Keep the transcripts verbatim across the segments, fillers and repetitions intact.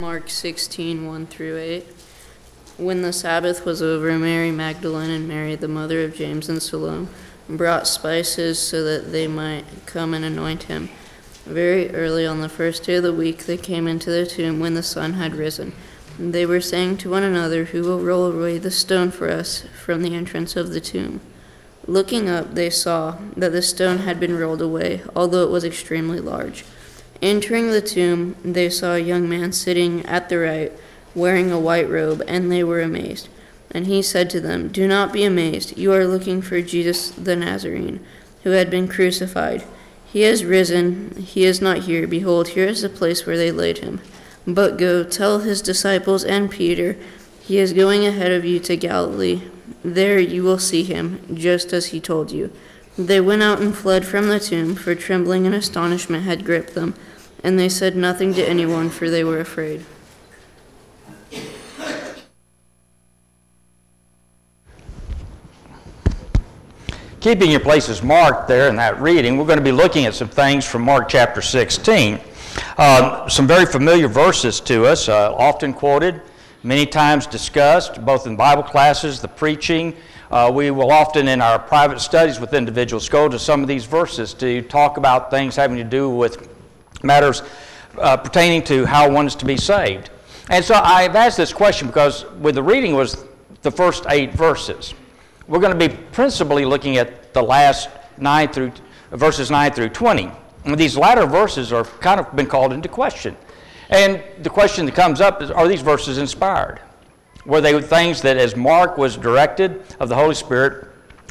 Mark sixteen, one through eight. When the Sabbath was over, Mary Magdalene and Mary, the mother of James and Salome, brought spices so that they might come and anoint him. Very early on the first day of the week, they came into the tomb when the sun had risen. They were saying to one another, "Who will roll away the stone for us from the entrance of the tomb?" Looking up, they saw that the stone had been rolled away, although it was extremely large. Entering the tomb, they saw a young man sitting at the right, wearing a white robe, and they were amazed. And he said to them, "Do not be amazed. You are looking for Jesus the Nazarene, who had been crucified. He has risen. He is not here. Behold, here is the place where they laid him. But go, tell his disciples and Peter, he is going ahead of you to Galilee. There you will see him, just as he told you." They went out and fled from the tomb, for trembling and astonishment had gripped them, and they said nothing to anyone, for they were afraid. Keeping your places marked there in that reading, we're going to be looking at some things from Mark chapter sixteen. Uh, some very familiar verses to us, uh, often quoted, many times discussed, both in Bible classes, the preaching. Uh, we will often in our private studies with individuals go to some of these verses to talk about things having to do with matters uh, pertaining to how one is to be saved. And so I've asked this question because with the reading was the first eight verses. We're going to be principally looking at the last nine through verses nine through twenty. And these latter verses are kind of been called into question. And the question that comes up is, are these verses inspired? Were they things that, as Mark was directed of the Holy Spirit,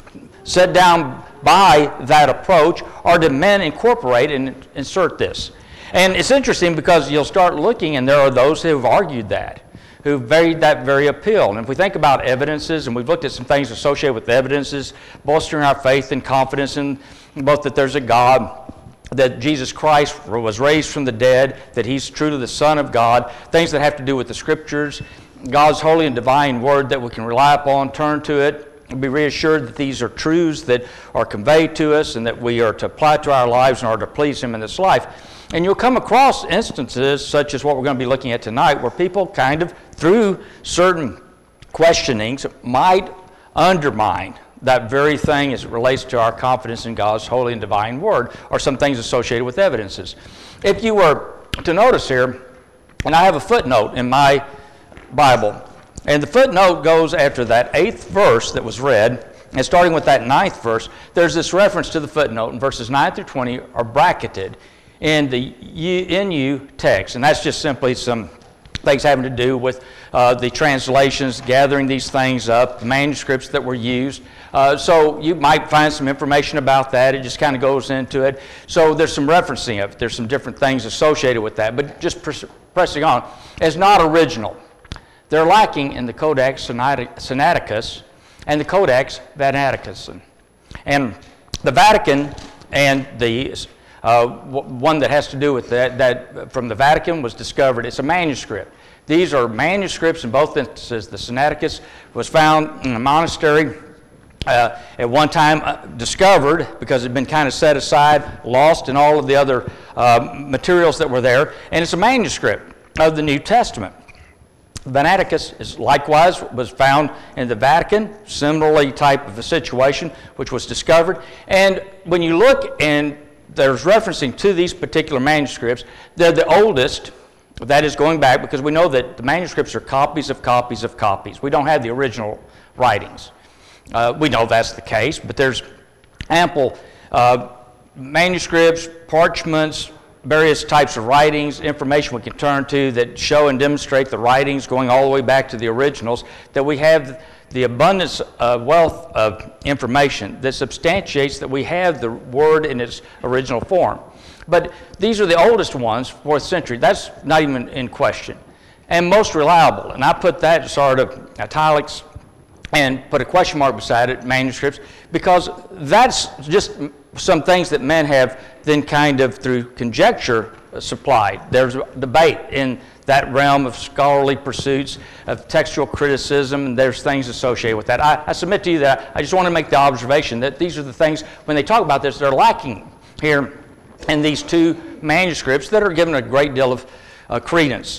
set down by that approach, or did men incorporate and insert this? And it's interesting because you'll start looking, and there are those who have argued that, who've made that very appeal. And if we think about evidences, and we've looked at some things associated with evidences, bolstering our faith and confidence in both that there's a God, that Jesus Christ was raised from the dead, that he's truly the Son of God, things that have to do with the Scriptures, God's holy and divine Word that we can rely upon, turn to it, and be reassured that these are truths that are conveyed to us and that we are to apply to our lives in order to please Him in this life. And you'll come across instances such as what we're going to be looking at tonight where people kind of, through certain questionings, might undermine that very thing as it relates to our confidence in God's holy and divine Word, or some things associated with evidences. If you were to notice here, and I have a footnote in my Bible, and the footnote goes after that eighth verse that was read, and starting with that ninth verse, there's this reference to the footnote, and verses nine through twenty are bracketed in the N U text, and that's just simply some things having to do with uh, the translations, gathering these things up, the manuscripts that were used. Uh, so you might find some information about that. It just kind of goes into it. So there's some referencing of it. There's some different things associated with that. But just pres- pressing on, it's not original. They're lacking in the Codex Sinaiticus and the Codex Vaticanus. And the Vatican and the uh, one that has to do with that, that from the Vatican was discovered. It's a manuscript. These are manuscripts in both instances. The Sinaiticus was found in a monastery uh, at one time uh, discovered because it had been kind of set aside, lost in all of the other uh, materials that were there. And it's a manuscript of the New Testament. Vaticanus is likewise was found in the Vatican, similarly type of a situation, which was discovered. And when you look, and there's referencing to these particular manuscripts, they're the oldest. That is going back because we know that the manuscripts are copies of copies of copies. We don't have the original writings. Uh, we know that's the case, but there's ample uh, manuscripts, parchments, various types of writings, information we can turn to that show and demonstrate the writings going all the way back to the originals, that we have the abundance of wealth of information that substantiates that we have the Word in its original form. But these are the oldest ones, fourth century. That's not even in question. And most reliable. And I put that sort of italics and put a question mark beside it, manuscripts, because that's just some things that men have then kind of through conjecture supplied. There's a debate in that realm of scholarly pursuits, of textual criticism, and there's things associated with that. I, I submit to you that I just want to make the observation that these are the things, when they talk about this, they're lacking here in these two manuscripts that are given a great deal of uh, credence.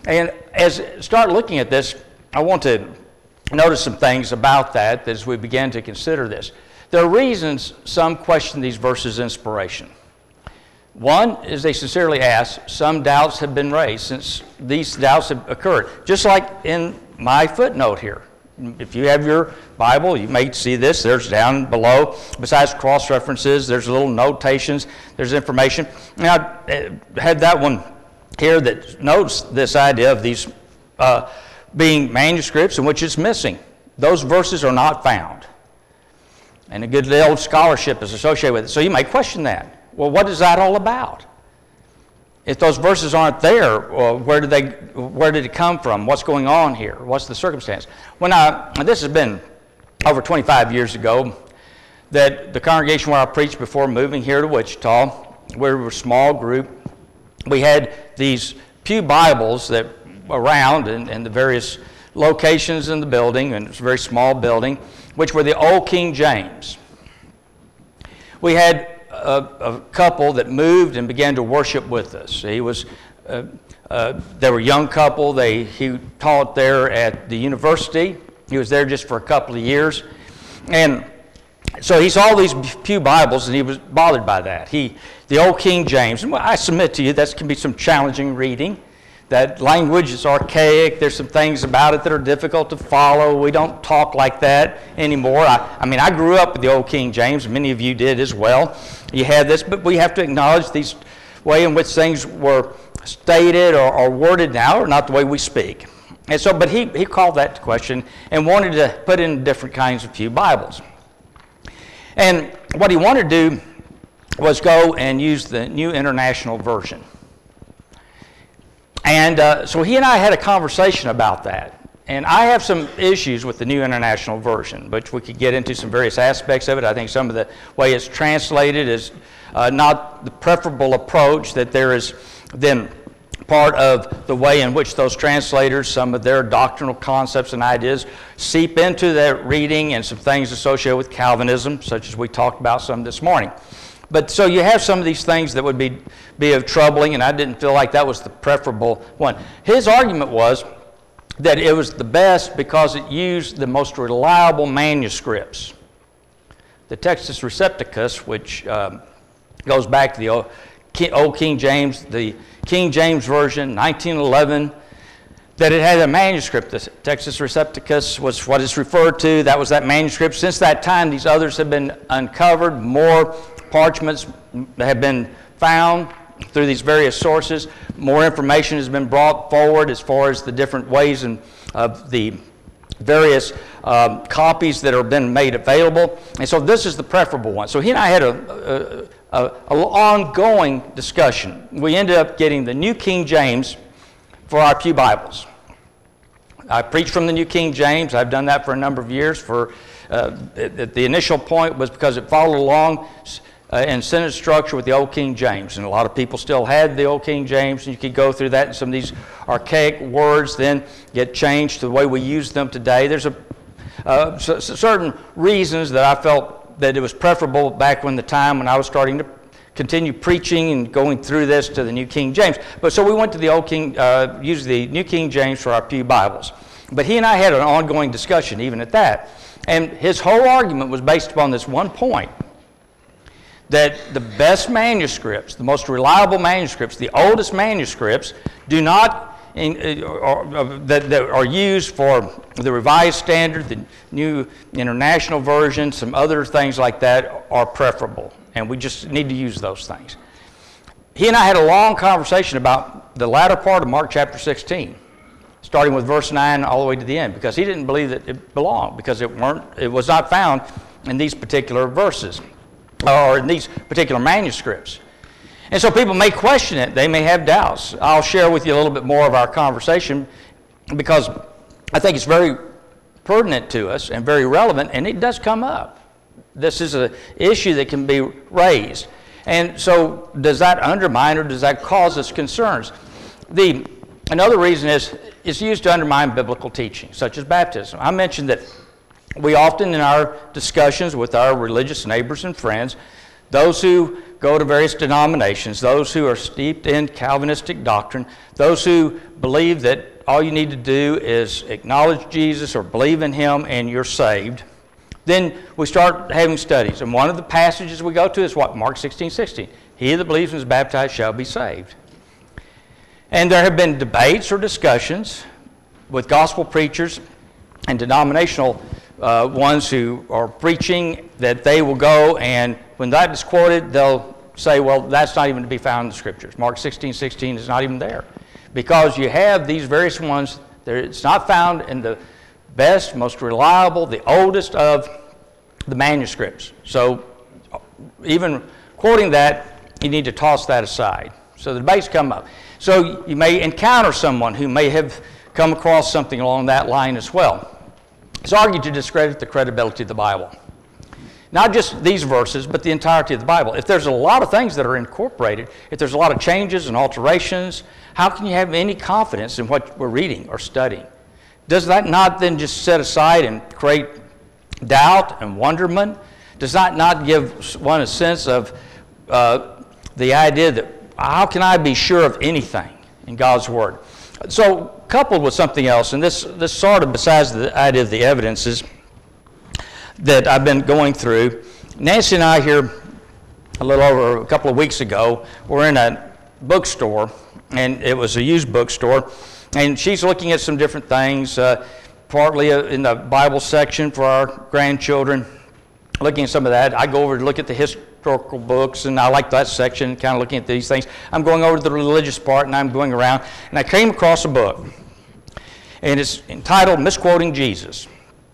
And as start looking at this, I want to notice some things about that as we begin to consider this. There are reasons some question these verses' inspiration. One is they sincerely ask, some doubts have been raised since these doubts have occurred. Just like in my footnote here. If you have your Bible, you may see this. There's down below, besides cross references, there's little notations, there's information. Now, I had that one here that notes this idea of these uh, being manuscripts in which it's missing. Those verses are not found. And a good old scholarship is associated with it. So you may question that. Well, what is that all about? If those verses aren't there, well, where did they? Where did it come from? What's going on here? What's the circumstance? When I, this has been over twenty-five years ago, that the congregation where I preached before moving here to Wichita, we were a small group. We had these pew Bibles that around in, in the various locations in the building, and it's a very small building, which were the Old King James. We had A, a couple that moved and began to worship with us. He was, uh, uh, they were a young couple. They he taught there at the university. He was there just for a couple of years, and so he saw these pew Bibles, and he was bothered by that. He, the Old King James. And I submit to you that can be some challenging reading. That language is archaic. There's some things about it that are difficult to follow. We don't talk like that anymore. I, I mean, I grew up with the Old King James. Many of you did as well. You had this, but we have to acknowledge these way in which things were stated or, or worded now are not the way we speak. And so, but he, he called that to question and wanted to put in different kinds of pew Bibles. And what he wanted to do was go and use the New International Version. And uh, so he and I had a conversation about that. And I have some issues with the New International Version, which we could get into some various aspects of it. I think some of the way it's translated is uh, not the preferable approach, that there is then part of the way in which those translators, some of their doctrinal concepts and ideas seep into their reading, and some things associated with Calvinism, such as we talked about some this morning. But so you have some of these things that would be, be of troubling, and I didn't feel like that was the preferable one. His argument was that it was the best because it used the most reliable manuscripts. The Textus Recepticus, which um, goes back to the old, old King James, the King James Version, nineteen eleven, that it had a manuscript. The Textus Recepticus was what it's referred to. That was that manuscript. Since that time, these others have been uncovered. More parchments have been found through these various sources. More information has been brought forward as far as the different ways and of the various um, copies that have been made available. And so this is the preferable one. So he and I had a, a, a, a ongoing discussion. We ended up getting the New King James for our pew Bibles. I preach from the New King James. I've done that for a number of years. For uh, the, the initial point was because it followed along Uh, in sentence structure with the Old King James. And a lot of people still had the Old King James, and you could go through that, and some of these archaic words then get changed to the way we use them today. There's a uh, so, so certain reasons that I felt that it was preferable back when the time when I was starting to continue preaching and going through this to the New King James. But so we went to the Old King, uh, used the New King James for our pew Bibles. But he and I had an ongoing discussion even at that. And his whole argument was based upon this one point, that the best manuscripts, the most reliable manuscripts, the oldest manuscripts, do not, in, or, or, that, that are used for the Revised Standard, the New International Version, some other things like that, are preferable. And we just need to use those things. He and I had a long conversation about the latter part of Mark chapter sixteen, starting with verse nine all the way to the end, because he didn't believe that it belonged, because it weren't, it was not found in these particular verses, or in these particular manuscripts. And so people may question it. They may have doubts. I'll share with you a little bit more of our conversation, because I think it's very pertinent to us and very relevant, and it does come up. This is an issue that can be raised. And so does that undermine or does that cause us concerns? The, another reason is it's used to undermine biblical teaching, such as baptism. I mentioned that we often in our discussions with our religious neighbors and friends, those who go to various denominations, those who are steeped in Calvinistic doctrine, those who believe that all you need to do is acknowledge Jesus or believe in him and you're saved, then we start having studies. And one of the passages we go to is what? Mark sixteen sixteen. He that believes and is baptized shall be saved. And there have been debates or discussions with gospel preachers and denominational uh, ones who are preaching that they will go, and when that is quoted, they'll say, well, that's not even to be found in the Scriptures. Mark sixteen sixteen is not even there. Because you have these various ones, it's not found in the best, most reliable, the oldest of the manuscripts. So even quoting that, you need to toss that aside. So the debates come up. So you may encounter someone who may have come across something along that line as well. It's argued to discredit the credibility of the Bible. Not just these verses, but the entirety of the Bible. If there's a lot of things that are incorporated, if there's a lot of changes and alterations, how can you have any confidence in what we're reading or studying? Does that not then just set aside and create doubt and wonderment? Does that not give one a sense of uh, the idea that how can I be sure of anything in God's Word? So coupled with something else, and this, this sort of besides the idea of the evidences that I've been going through, Nancy and I here a little over a couple of weeks ago were in a bookstore, and it was a used bookstore, and she's looking at some different things, uh, partly in the Bible section for our grandchildren, looking at some of that. I go over to look at the historical books, and I like that section, kind of looking at these things. I'm going over to the religious part, and I'm going around, and I came across a book, and it's entitled Misquoting Jesus.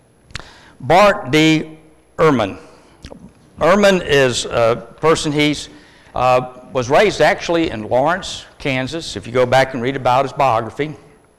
Bart D. Ehrman. Ehrman is a person, he's uh, was raised actually in Lawrence, Kansas, if you go back and read about his biography.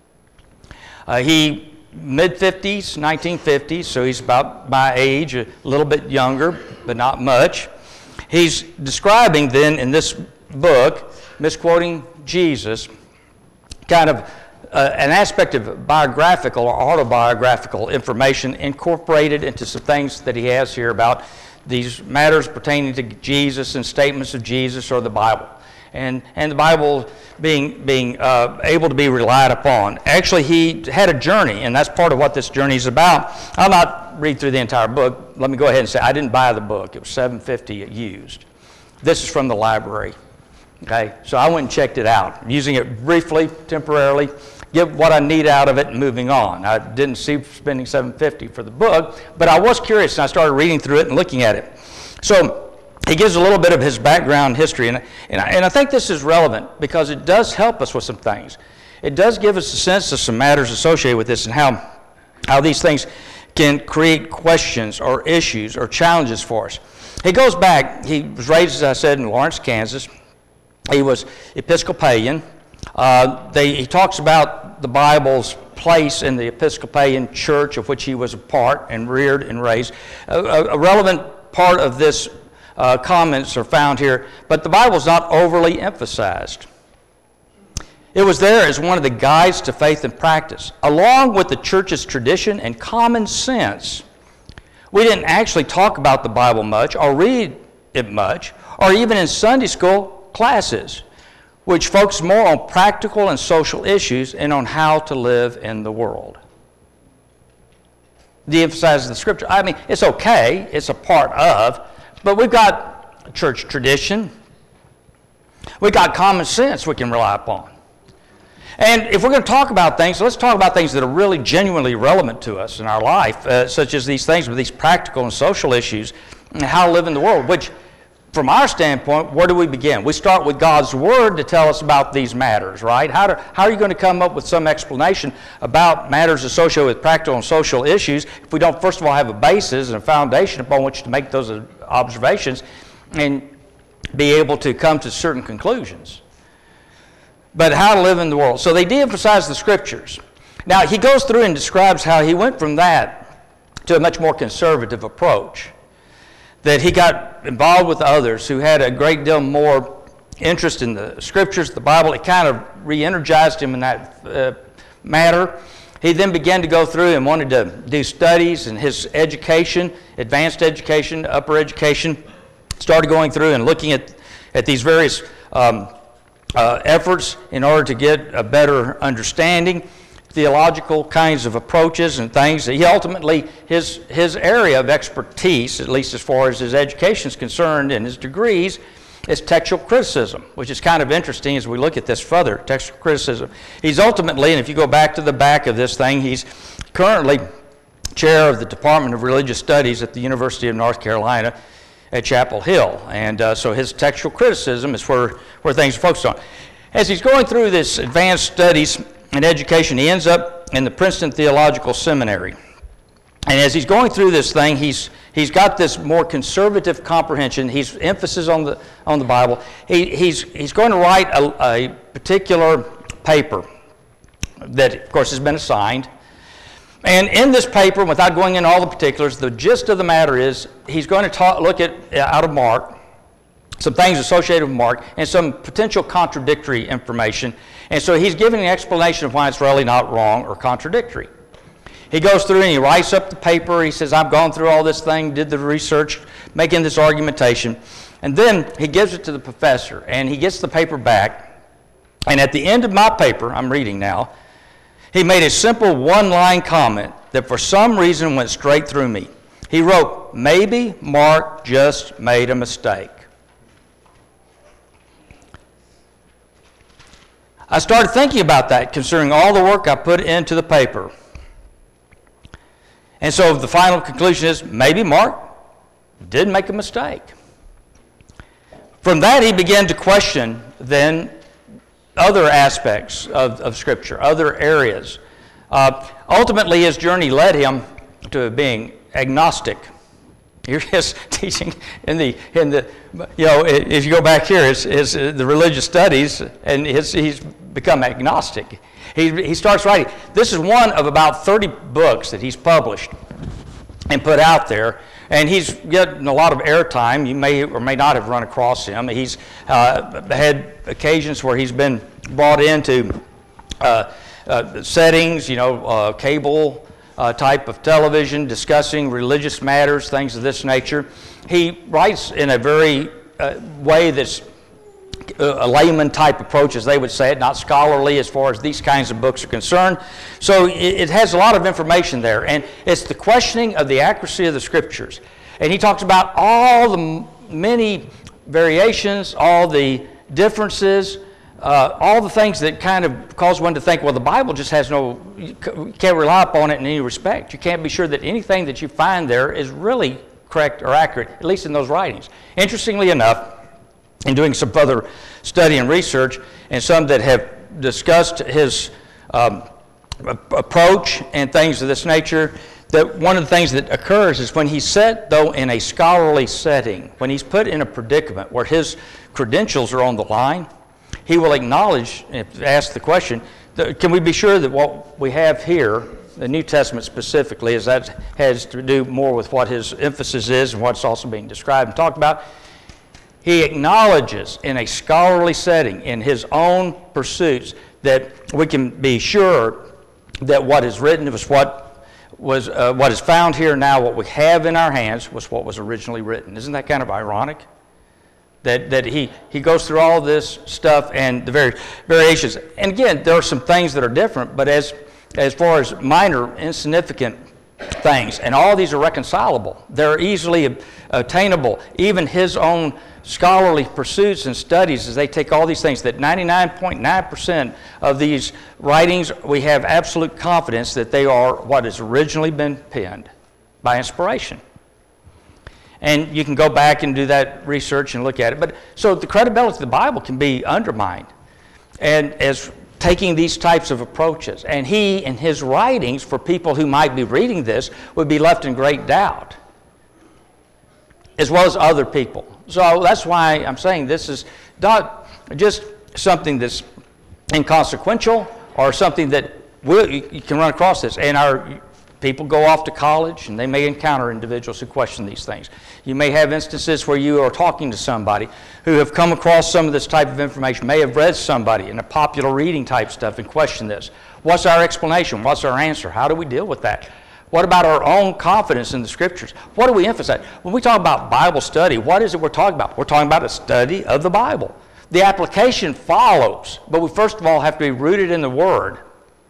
Uh, he, mid fifties, nineteen fifties, so he's about my age, a little bit younger, but not much. He's describing then in this book, Misquoting Jesus, kind of Uh, an aspect of biographical or autobiographical information incorporated into some things that he has here about these matters pertaining to Jesus and statements of Jesus or the Bible. And, and the Bible being, being uh, able to be relied upon. Actually, he had a journey, and that's part of what this journey is about. I'll not read through the entire book. Let me go ahead and say I didn't buy the book. It was seven fifty used. This is from the library. Okay, so I went and checked it out. I'm using it briefly, temporarily, get what I need out of it and moving on. I didn't see spending seven fifty for the book, but I was curious and I started reading through it and looking at it. So he gives a little bit of his background history, and, and, I, and I think this is relevant because it does help us with some things. It does give us a sense of some matters associated with this and how, how these things can create questions or issues or challenges for us. He goes back, he was raised, as I said, in Lawrence, Kansas. He was Episcopalian. Uh, they, he talks about the Bible's place in the Episcopalian church of which he was a part and reared and raised. A, a, a relevant part of this uh, comments are found here, but the Bible's not overly emphasized. It was there as one of the guides to faith and practice. Along with the church's tradition and common sense, we didn't actually talk about the Bible much or read it much, or even in Sunday school classes, which focus more on practical and social issues and on how to live in the world. De-emphasizes the Scripture. I mean, it's okay, it's a part of, but we've got church tradition. We've got common sense we can rely upon. And if we're going to talk about things, let's talk about things that are really genuinely relevant to us in our life, uh, such as these things with these practical and social issues and how to live in the world, which from our standpoint, where do we begin? We start with God's Word to tell us about these matters, right? How, do, how are you going to come up with some explanation about matters associated with practical and social issues if we don't, first of all, have a basis and a foundation upon which to make those observations and be able to come to certain conclusions? But how to live in the world. So they de-emphasize the Scriptures. Now, he goes through and describes how he went from that to a much more conservative approach. That he got involved with others who had a great deal more interest in the Scriptures, the Bible. It kind of re-energized him in that uh, matter. He then began to go through and wanted to do studies in his education, advanced education, upper education. Started going through and looking at at these various um, uh, efforts in order to get a better understanding, theological kinds of approaches and things. He ultimately, his, his area of expertise, at least as far as his education is concerned and his degrees, is textual criticism, which is kind of interesting as we look at this further, textual criticism. He's ultimately, and if you go back to the back of this thing, he's currently chair of the Department of Religious Studies at the University of North Carolina at Chapel Hill. And uh, so his textual criticism is where, where things are focused on. As he's going through this advanced studies in education, he ends up in the Princeton Theological Seminary. And as he's going through this thing, he's he's got this more conservative comprehension. He's emphasis on the on the Bible. He, he's he's going to write a, a particular paper that, of course, has been assigned. And in this paper, without going into all the particulars, the gist of the matter is he's going to talk, look at out of Mark, some things associated with Mark, and some potential contradictory information. And so he's giving an explanation of why it's really not wrong or contradictory. He goes through and he writes up the paper. He says, I've gone through all this thing, did the research, making this argumentation. And then he gives it to the professor, and he gets the paper back. And at the end of my paper, I'm reading now, he made a simple one-line comment that for some reason went straight through me. He wrote, maybe Mark just made a mistake. I started thinking about that, considering all the work I put into the paper. And so the final conclusion is, maybe Mark did make a mistake. From that, he began to question then other aspects of, of Scripture, other areas. Uh, ultimately, his journey led him to being agnostic. Here he is teaching in the, in the, you know, if you go back here, it's, it's the religious studies, and his, he's become agnostic. He, he starts writing. This is one of about thirty books that he's published and put out there, and he's getting a lot of airtime. You may or may not have run across him. He's uh, had occasions where he's been brought into uh, uh, settings, you know, uh, cable uh, type of television, discussing religious matters, things of this nature. He writes in a very uh, way that's a layman type approach, as they would say it, not scholarly as far as these kinds of books are concerned. So it has a lot of information there, and it's the questioning of the accuracy of the Scriptures. And he talks about all the many variations, all the differences, uh, all the things that kind of cause one to think, well, the Bible just has no, you can't rely upon it in any respect. You can't be sure that anything that you find there is really correct or accurate, at least in those writings. Interestingly enough, in doing some further study and research, and some that have discussed his um, approach and things of this nature, that one of the things that occurs is when he's set, though, in a scholarly setting, when he's put in a predicament where his credentials are on the line, he will acknowledge, if asked the question, that, can we be sure that what we have here, the New Testament specifically, is that has to do more with what his emphasis is and what's also being described and talked about. He acknowledges in a scholarly setting, in his own pursuits, that we can be sure that what is written was what was uh, what is found here now, what we have in our hands, was what was originally written. Isn't that kind of ironic? That that he he goes through all this stuff and the various variations. And again, there are some things that are different, but as as far as minor, insignificant things, and all these are reconcilable. They're easily attainable. Even his own scholarly pursuits and studies, as they take all these things, that ninety-nine point nine percent of these writings, we have absolute confidence that they are what has originally been penned by inspiration. And you can go back and do that research and look at it. But so the credibility of the Bible can be undermined, and as taking these types of approaches. And he, in his writings, for people who might be reading this, would be left in great doubt, as well as other people. So that's why I'm saying this is not just something that's inconsequential or something that will, you can run across this. And our people go off to college and they may encounter individuals who question these things. You may have instances where you are talking to somebody who have come across some of this type of information, may have read somebody in a popular reading type stuff and question this. What's our explanation? What's our answer? How do we deal with that? What about our own confidence in the Scriptures? What do we emphasize? When we talk about Bible study, what is it we're talking about? We're talking about a study of the Bible. The application follows, but we first of all have to be rooted in the Word.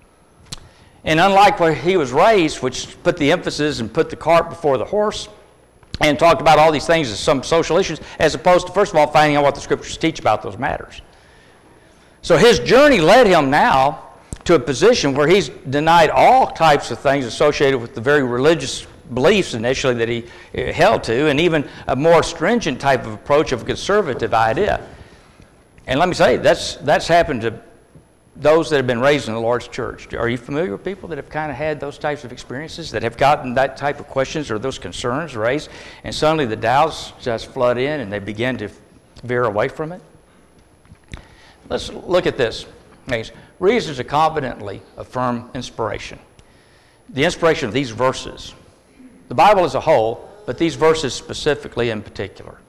And unlike where he was raised, which put the emphasis and put the cart before the horse, and talked about all these things as some social issues, as opposed to, first of all, finding out what the Scriptures teach about those matters. So his journey led him now to a position where he's denied all types of things associated with the very religious beliefs initially that he held to, and even a more stringent type of approach of a conservative idea. And let me say, that's, that's happened to those that have been raised in the Lord's church. Are you familiar with people that have kind of had those types of experiences, that have gotten that type of questions or those concerns raised, and suddenly the doubts just flood in and they begin to veer away from it? Let's look at this. Reasons to confidently affirm inspiration. The inspiration of these verses. The Bible as a whole, but these verses specifically in particular.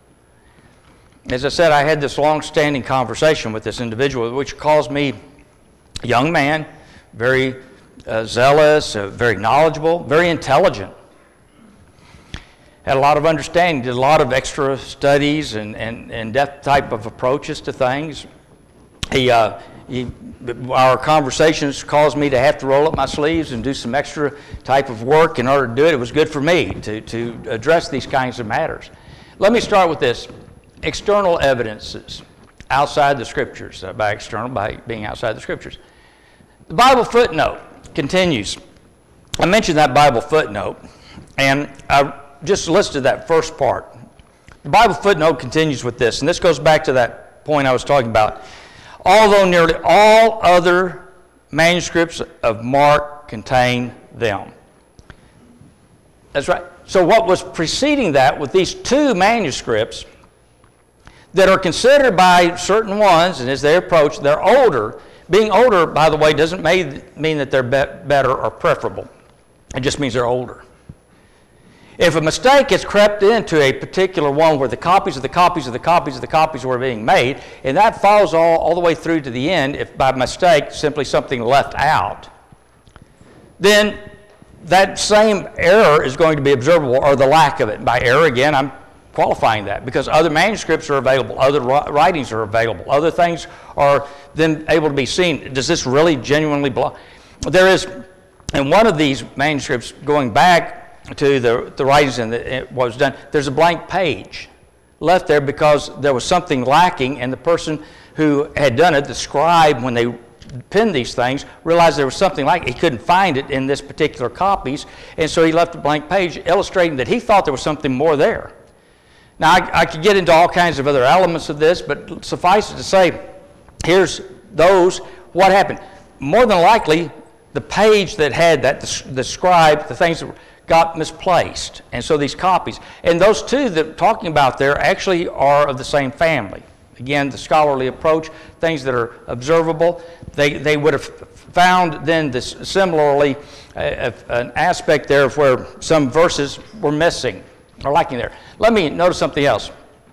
As I said, I had this long-standing conversation with this individual, which calls me a young man, very uh, zealous, uh, very knowledgeable, very intelligent. Had a lot of understanding, did a lot of extra studies and, and, and depth type of approaches to things. He, uh, he, our conversations caused me to have to roll up my sleeves and do some extra type of work in order to do it. It was good for me to, to address these kinds of matters. Let me start with this. External evidences outside the Scriptures. Uh, by external, by being outside the Scriptures. The Bible footnote continues. I mentioned that Bible footnote, and I just listed that first part. The Bible footnote continues with this, and this goes back to that point I was talking about. Although nearly all other manuscripts of Mark contain them. That's right. So what was preceding that with these two manuscripts that are considered by certain ones, and as they approach, they're older. Being older, by the way, doesn't mean that they're be- better or preferable. It just means they're older. If a mistake has crept into a particular one where the copies of the copies of the copies of the copies were being made, and that follows all, all the way through to the end, if by mistake simply something left out, then that same error is going to be observable, or the lack of it. By error, again, I'm qualifying that, because other manuscripts are available, other writings are available, other things are then able to be seen. Does this really genuinely belong? There is, in one of these manuscripts, going back to the, the writings and the, what was done, there's a blank page left there because there was something lacking, and the person who had done it, the scribe, when they penned these things, realized there was something like it. He couldn't find it in this particular copies, and so he left a blank page illustrating that he thought there was something more there. Now, I, I could get into all kinds of other elements of this, but suffice it to say, here's those. What happened? More than likely, the page that had that, the, the scribe, the things that got misplaced. And so these copies. And those two that I'm talking about there actually are of the same family. Again, the scholarly approach, things that are observable, they, they would have found then this similarly uh, an aspect there of where some verses were missing or lacking there. Let me notice something else.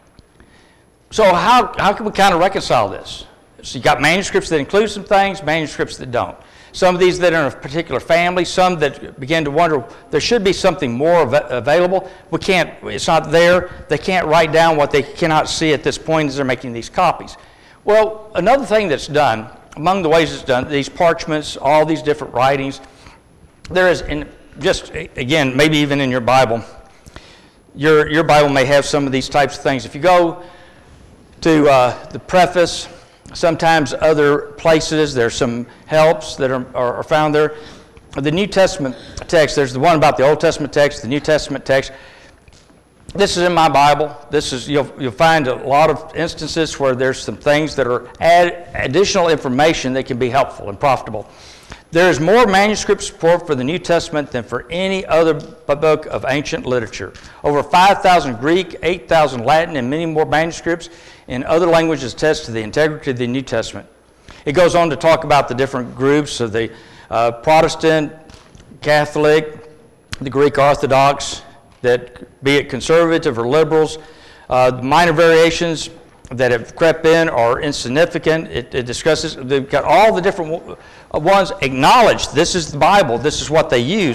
So how, how can we kind of reconcile this? So you got manuscripts that include some things, manuscripts that don't. Some of these that are in a particular family, some that begin to wonder, there should be something more av- available. We can't, it's not there. They can't write down what they cannot see at this point as they're making these copies. Well, another thing that's done, among the ways it's done, these parchments, all these different writings, there is, in just, again, maybe even in your Bible, your, your Bible may have some of these types of things. If you go to uh, the preface, sometimes other places, there's some helps that are, are, are found there. The New Testament text, there's the one about the Old Testament text, the New Testament text. This is in my Bible. This is, you'll, you'll find a lot of instances where there's some things that are add, additional information that can be helpful and profitable. There is more manuscript support for the New Testament than for any other book of ancient literature. Over five thousand Greek, eight thousand Latin, and many more manuscripts in other languages attest to the integrity of the New Testament. It goes on to talk about the different groups of the uh, Protestant, Catholic, the Greek Orthodox, that be it conservative or liberals. Uh, the minor variations that have crept in are insignificant. It, it discusses, they've got all the different ones acknowledged this is the Bible, this is what they use.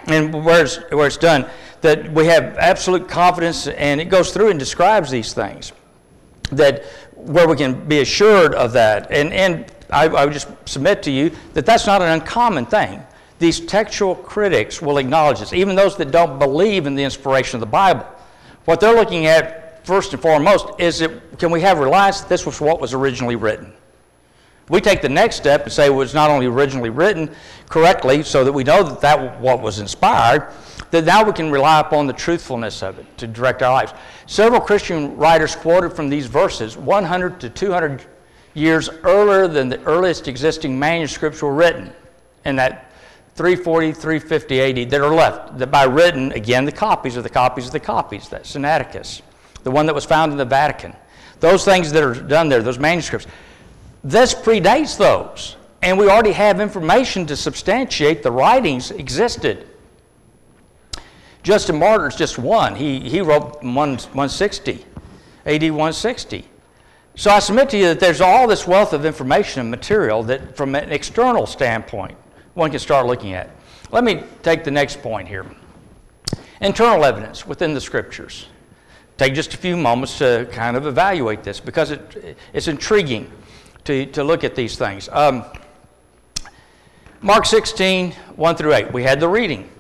and where it's, where it's done, that we have absolute confidence, and it goes through and describes these things, that where we can be assured of that. And, and I, I would just submit to you that that's not an uncommon thing. These textual critics will acknowledge this, even those that don't believe in the inspiration of the Bible. What they're looking at, first and foremost, is that can we have reliance that this was what was originally written? We take the next step and say it was not only originally written correctly so that we know that that what was inspired, that now we can rely upon the truthfulness of it to direct our lives. Several Christian writers quoted from these verses one hundred to two hundred years earlier than the earliest existing manuscripts were written, in that three forty, three fifty A D that are left. That by written, again, the copies are the copies of the copies, that Sinaiticus, the one that was found in the Vatican. Those things that are done there, those manuscripts, this predates those, and we already have information to substantiate the writings existed. Justin Martyr is just one. He, he wrote one sixty, A D one sixty. So I submit to you that there's all this wealth of information and material that from an external standpoint one can start looking at. Let me take the next point here. Internal evidence within the Scriptures. Take just a few moments to kind of evaluate this because it, it's intriguing to, to look at these things. Um, Mark sixteen, one through eight, we had the reading.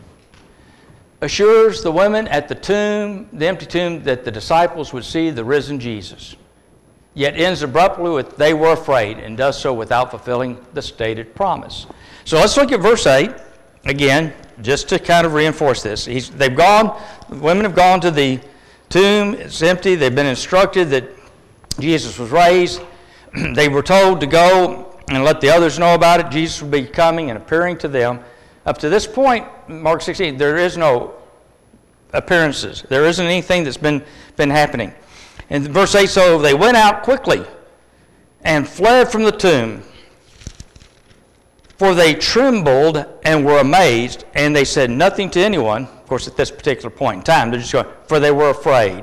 Assures the women at the tomb, the empty tomb, that the disciples would see the risen Jesus. Yet ends abruptly with, they were afraid, and does so without fulfilling the stated promise. So let's look at verse eight, again, just to kind of reinforce this. He's, they've gone, the women have gone to the tomb, it's empty, they've been instructed that Jesus was raised. They were told to go and let the others know about it. Jesus would be coming and appearing to them. Up to this point, Mark sixteen, there is no appearances. There isn't anything that's been, been happening. In verse eight, so they went out quickly and fled from the tomb, for they trembled and were amazed, and they said nothing to anyone. Of course, at this particular point in time, they're just going, for they were afraid.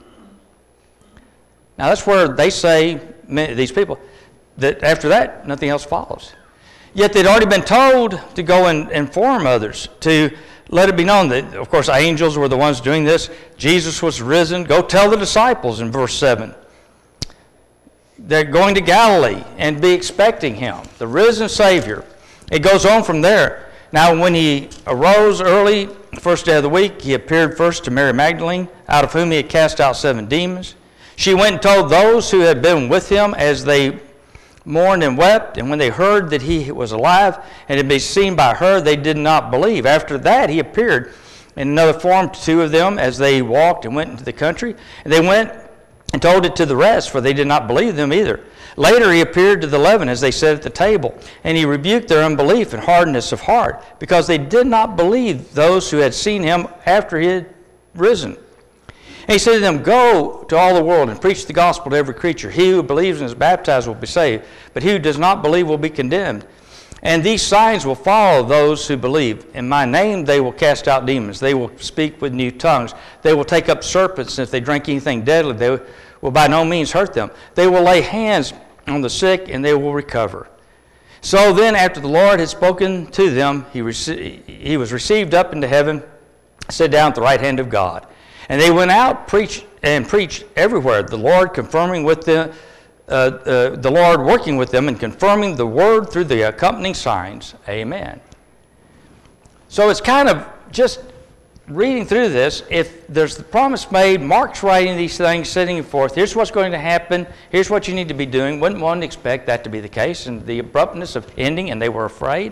Now that's where they say, these people, that after that, nothing else follows. Yet they'd already been told to go and inform others, to let it be known that, of course, angels were the ones doing this. Jesus was risen. Go tell the disciples in verse seven. They're going to Galilee and be expecting him, the risen Savior. It goes on from there. Now, when he arose early, first day of the week, he appeared first to Mary Magdalene, out of whom he had cast out seven demons. She went and told those who had been with him as they mourned and wept, and when they heard that he was alive and had been seen by her, they did not believe. After that, he appeared in another form to two of them as they walked and went into the country. And they went and told it to the rest, for they did not believe them either. Later, he appeared to the eleven as they sat at the table, and he rebuked their unbelief and hardness of heart, because they did not believe those who had seen him after he had risen. And he said to them, go to all the world and preach the gospel to every creature. He who believes and is baptized will be saved, but he who does not believe will be condemned. And these signs will follow those who believe. In my name they will cast out demons. They will speak with new tongues. They will take up serpents, and if they drink anything deadly, they will by no means hurt them. They will lay hands on the sick, and they will recover. So then, after the Lord had spoken to them, he, rece- he was received up into heaven, sat down at the right hand of God. And they went out preached and preached everywhere, the Lord confirming with them, uh, uh, the Lord working with them and confirming the word through the accompanying signs. Amen. So it's kind of just reading through this. If there's the promise made, Mark's writing these things, setting it forth. Here's what's going to happen. Here's what you need to be doing. Wouldn't one expect that to be the case? And the abruptness of ending, and they were afraid.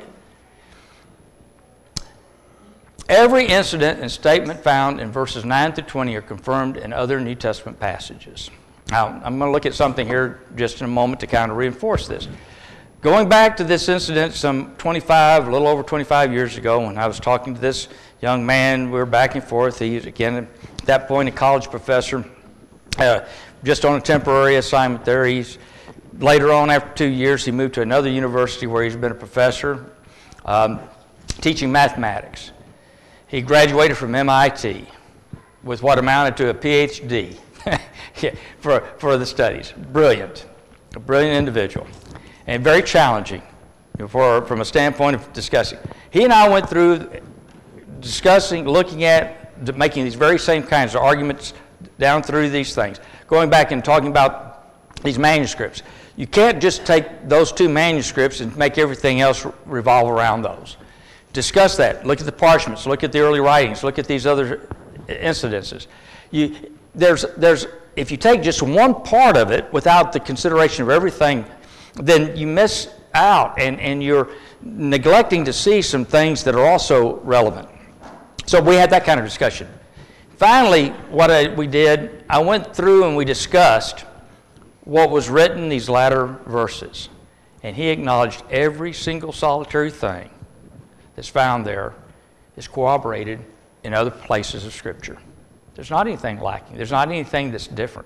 Every incident and statement found in verses nine through twenty are confirmed in other New Testament passages. Now, I'm going to look at something here just in a moment to kind of reinforce this. Going back to this incident some twenty-five, a little over twenty-five years ago, when I was talking to this young man, we were back and forth. He was, again, at that point, a college professor, uh, just on a temporary assignment there. He's later on, after two years, he moved to another university where he's been a professor, um, teaching mathematics. He graduated from M I T with what amounted to a P H D for, for the studies. Brilliant, a brilliant individual, and very challenging for, from a standpoint of discussing. He and I went through discussing, looking at, making these very same kinds of arguments down through these things. Going back and talking about these manuscripts. You can't just take those two manuscripts and make everything else revolve around those. Discuss that. Look at the parchments. Look at the early writings. Look at these other incidences. You, there's, there's, if you take just one part of it without the consideration of everything, then you miss out, and, and you're neglecting to see some things that are also relevant. So we had that kind of discussion. Finally, what I, we did, I went through and we discussed what was written in these latter verses. And he acknowledged every single solitary thing that's found there is corroborated in other places of Scripture. There's not anything lacking. There's not anything that's different.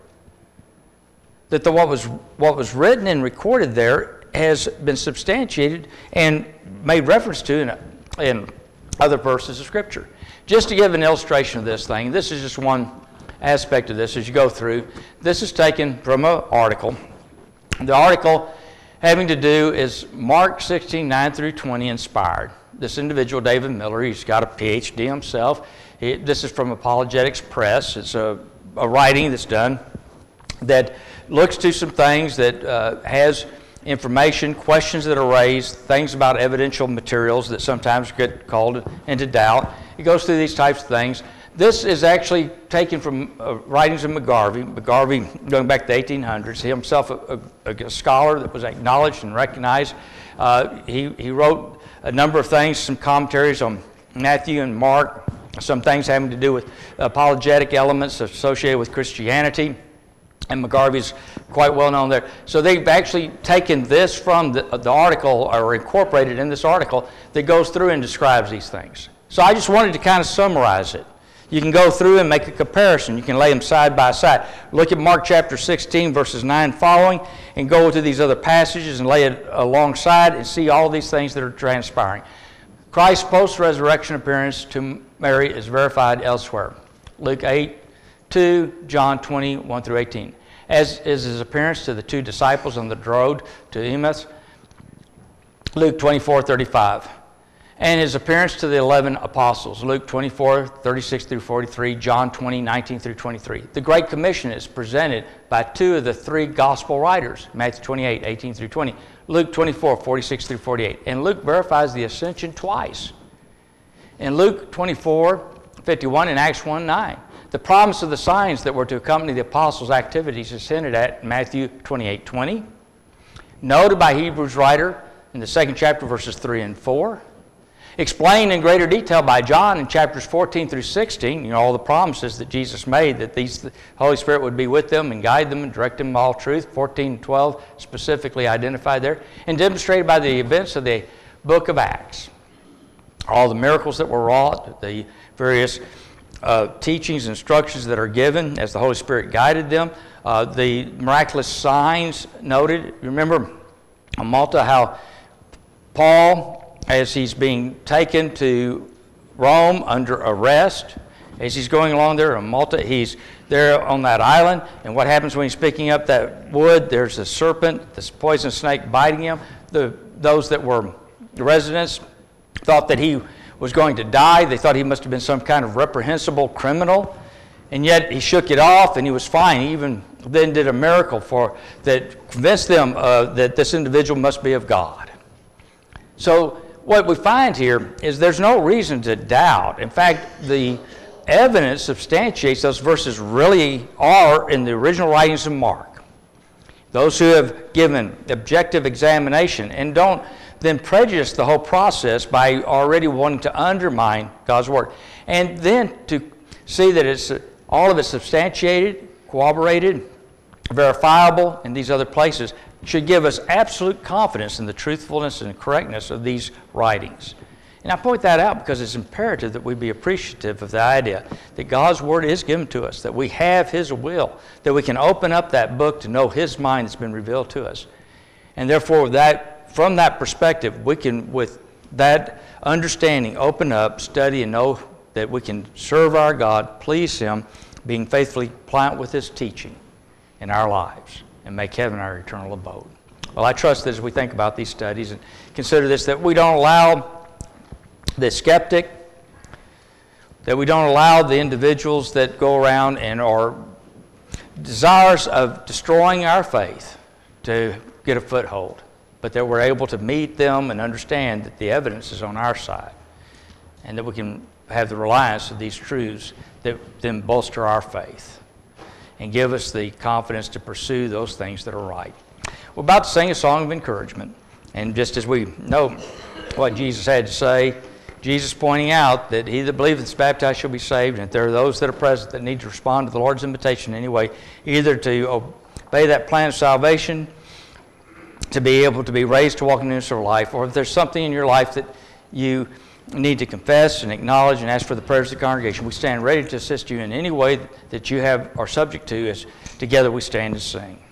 That the, what was what was written and recorded there has been substantiated and made reference to in, in other verses of Scripture. Just to give an illustration of this thing, this is just one aspect of this as you go through. This is taken from an article. The article having to do is Mark sixteen, nine through twenty, inspired. This individual, David Miller, he's got a P H D himself. He, this is from Apologetics Press. It's a, a writing that's done that looks to some things, that uh, has information, questions that are raised, things about evidential materials that sometimes get called into doubt. He goes through these types of things. This is actually taken from uh, writings of McGarvey. McGarvey, going back to the eighteen hundreds, he himself a, a, a scholar that was acknowledged and recognized. Uh, he, he wrote a number of things, some commentaries on Matthew and Mark, some things having to do with apologetic elements associated with Christianity. And McGarvey's quite well known there. So they've actually taken this from the, the article, or incorporated in this article, that goes through and describes these things. So I just wanted to kind of summarize it. You can go through and make a comparison. You can lay them side by side. Look at Mark chapter sixteen, verses nine following, and go to these other passages and lay it alongside and see all these things that are transpiring. Christ's post-resurrection appearance to Mary is verified elsewhere. Luke eight, two, John twenty, one through eighteen. As is his appearance to the two disciples on the road to Emmaus, Luke twenty-four, thirty-five. And his appearance to the eleven apostles, Luke twenty-four, thirty-six through forty-three, John twenty, nineteen through twenty-three. The Great Commission is presented by two of the three gospel writers, Matthew twenty-eight, eighteen through twenty, Luke twenty-four, forty-six through forty-eight. And Luke verifies the ascension twice. In Luke twenty-four, fifty-one and Acts one, nine. The promise of the signs that were to accompany the apostles' activities is hinted at in Matthew twenty-eight, twenty. Noted by Hebrews writer in the second chapter, verses three and four. Explained in greater detail by John in chapters fourteen through sixteen, you know, all the promises that Jesus made, that these, the Holy Spirit would be with them and guide them and direct them in all truth. fourteen and twelve specifically identified there. And demonstrated by the events of the book of Acts. All the miracles that were wrought, the various uh, teachings, instructions that are given as the Holy Spirit guided them. Uh, the miraculous signs noted. Remember on Malta how Paul, as he's being taken to Rome under arrest, as he's going along there on Malta, he's there on that island, and what happens when he's picking up that wood? There's a serpent, this poison snake biting him. The, those that were residents thought that he was going to die. They thought he must have been some kind of reprehensible criminal, and yet he shook it off and he was fine. He even then did a miracle for that convinced them uh, that this individual must be of God. So what we find here is there's no reason to doubt. In fact, the evidence substantiates those verses really are in the original writings of Mark. Those who have given objective examination and don't then prejudice the whole process by already wanting to undermine God's Word. And then to see that it's all of it substantiated, corroborated, verifiable in these other places should give us absolute confidence in the truthfulness and correctness of these writings. And I point that out because it's imperative that we be appreciative of the idea that God's Word is given to us, that we have His will, that we can open up that book to know His mind that's been revealed to us. And therefore, that from that perspective, we can, with that understanding, open up, study, and know that we can serve our God, please Him, being faithfully pliant with His teaching in our lives, and make heaven our eternal abode. Well, I trust that as we think about these studies and consider this, that we don't allow the skeptic that we don't allow the individuals that go around and are desirous of destroying our faith to get a foothold, but that we're able to meet them and understand that the evidence is on our side, and that we can have the reliance of these truths that then bolster our faith and give us the confidence to pursue those things that are right. We're about to sing a song of encouragement, and just as we know what Jesus had to say, Jesus pointing out that he that believeth is baptized shall be saved, and if there are those that are present that need to respond to the Lord's invitation anyway, either to obey that plan of salvation, to be able to be raised to walk in the newness of life, or if there's something in your life that you need to confess and acknowledge and ask for the prayers of the congregation, we stand ready to assist you in any way that you have are subject to as together we stand and sing.